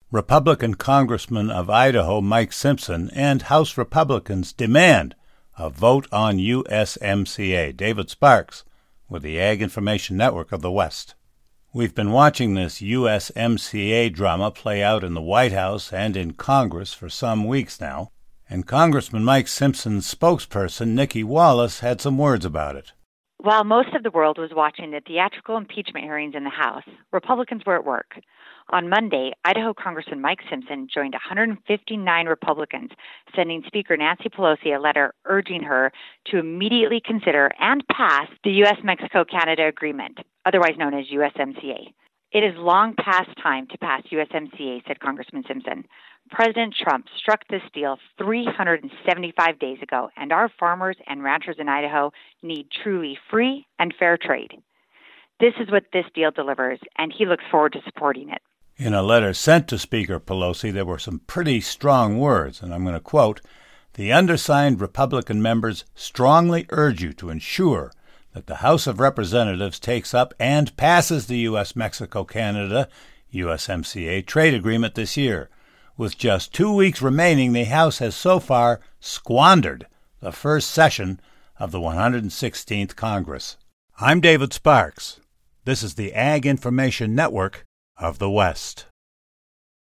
Republican Congressman of Idaho Mike Simpson and House Republicans demand a vote on USMCA. David Sparks with the Ag Information Network of the West. We've been watching this USMCA drama play out in the White House and in Congress for some weeks now, and Congressman Mike Simpson's spokesperson, Nikki Wallace, had some words about it. While most of the world was watching the theatrical impeachment hearings in the House, Republicans were at work. On Monday, Idaho Congressman Mike Simpson joined 159 Republicans, sending Speaker Nancy Pelosi a letter urging her to immediately consider and pass the U.S.-Mexico-Canada Agreement, otherwise known as USMCA. It is long past time to pass USMCA, said Congressman Simpson. President Trump struck this deal 375 days ago, and our farmers and ranchers in Idaho need truly free and fair trade. This is what this deal delivers, and he looks forward to supporting it. In a letter sent to Speaker Pelosi, there were some pretty strong words, and I'm going to quote, "The undersigned Republican members strongly urge you to ensure that the House of Representatives takes up and passes the U.S.-Mexico-Canada USMCA trade agreement this year. With just 2 weeks remaining, the House has so far squandered the first session of the 116th Congress." I'm David Sparks. This is the Ag Information Network of the West.